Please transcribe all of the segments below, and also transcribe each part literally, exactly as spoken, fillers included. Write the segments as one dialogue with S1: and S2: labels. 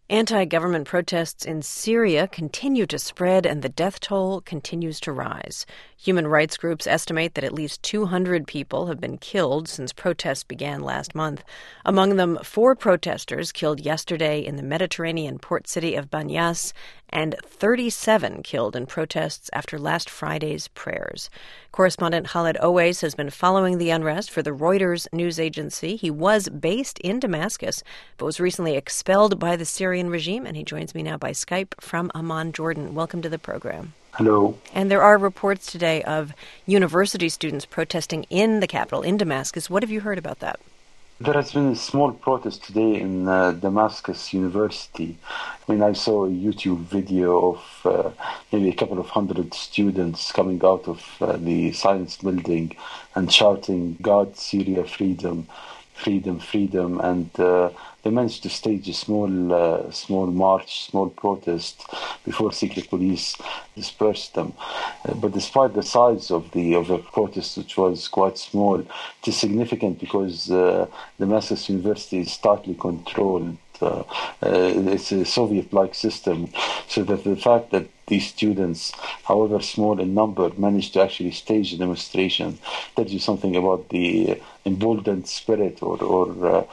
S1: Anti-government protests in Syria continue to spread and the death toll continues to rise. Human rights groups estimate that at least two hundred people have been killed since protests began last month. Among them, four protesters killed yesterday in the Mediterranean port city of Banyas and thirty-seven killed in protests after last Friday's prayers. Correspondent Khaled Owais has been following the unrest for the Reuters news agency. He was based in Damascus, but was recently expelled by the Syrian regime, and he joins me now by Skype from Amman, Jordan. Welcome to the program.
S2: Hello.
S1: And there are reports today of university students protesting in the capital, in Damascus. What have you heard about that?
S2: There has been a small protest today in uh, Damascus University. I mean, I saw a YouTube video of uh, maybe a couple of hundred students coming out of uh, the science building and shouting, "God, Syria, freedom, freedom, freedom." And uh, they managed to stage a small, uh, small march, small protest before secret police dispersed them. Uh, but despite the size of the of the protest, which was quite small, it is significant because uh, Damascus University is tightly controlled. Uh, uh, it's a Soviet-like system, so that the fact that these students, however small in number, managed to actually stage a demonstration tells you something about the emboldened spirit or, or uh,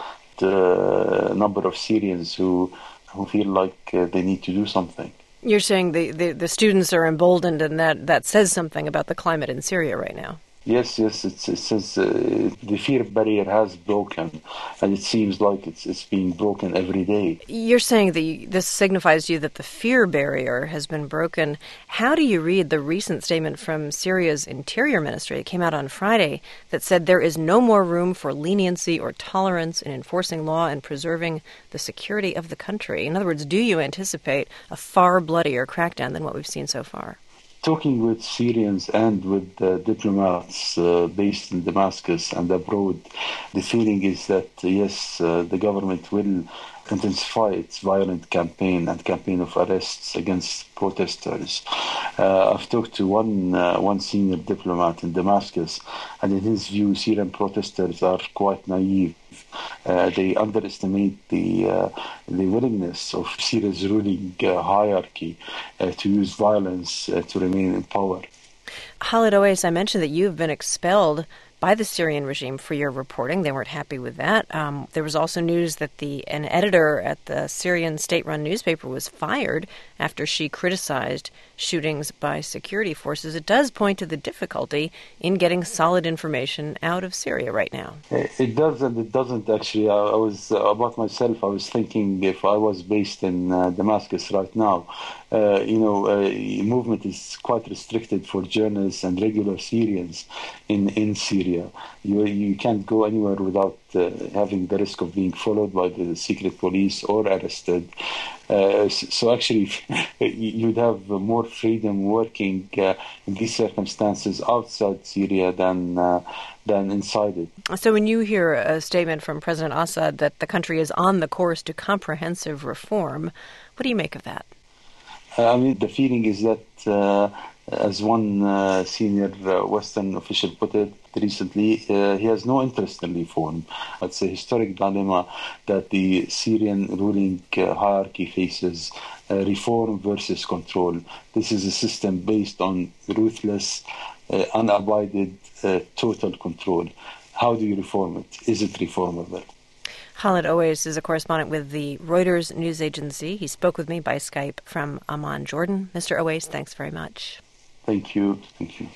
S2: the number of Syrians who who feel like uh, they need to do something.
S1: You're saying the, the, the students are emboldened, and that, that says something about the climate in Syria right now.
S2: Yes, yes, it's, it says uh, the fear barrier has broken, and it seems like it's it's being broken every day.
S1: You're saying that you, this signifies to you that the fear barrier has been broken. How do you read the recent statement from Syria's Interior Ministry? It came out on Friday that said there is no more room for leniency or tolerance in enforcing law and preserving the security of the country. In other words, do you anticipate a far bloodier crackdown than what we've seen so far?
S2: Talking with Syrians and with uh, diplomats uh, based in Damascus and abroad, the feeling is that, uh, yes, uh, the government will intensify its violent campaign and campaign of arrests against protesters. Uh, I've talked to one uh, one senior diplomat in Damascus, and in his view, Syrian protesters are quite naive. Uh, they underestimate the uh, the willingness of Syria's ruling uh, hierarchy uh, to use violence uh, to remain in power.
S1: Khaled Owais, I mentioned that you've been expelled by the Syrian regime for your reporting. They weren't happy with that. Um, there was also news that the an editor at the Syrian state-run newspaper was fired after she criticized shootings by security forces. It does point to the difficulty in getting solid information out of Syria right now.
S2: It does and it doesn't, actually. I, I was, uh, about myself, I was thinking if I was based in uh, Damascus right now, uh, you know, uh, movement is quite restricted for journalists and regular Syrians in, in Syria. You, you can't go anywhere without uh, having the risk of being followed by the secret police or arrested. Uh, so actually, you'd have more freedom working uh, in these circumstances outside Syria than uh, than inside it.
S1: So when you hear a statement from President Assad that the country is on the course to comprehensive reform, what do you make of that?
S2: Uh, I mean, the feeling is that, uh, as one uh, senior uh, Western official put it recently, uh, he has no interest in reform. It's a historic dilemma that the Syrian ruling uh, hierarchy faces, uh, reform versus control. This is a system based on ruthless, uh, unabided, uh, total control. How do you reform it? Is it reformable?
S1: Khaled Owais is a correspondent with the Reuters news agency. He spoke with me by Skype from Amman, Jordan. Mister Owais, thanks very much.
S2: Thank you. Thank you.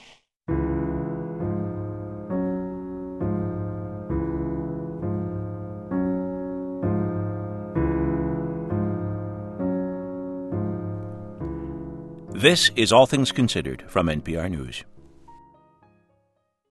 S3: This is All Things Considered from N P R News.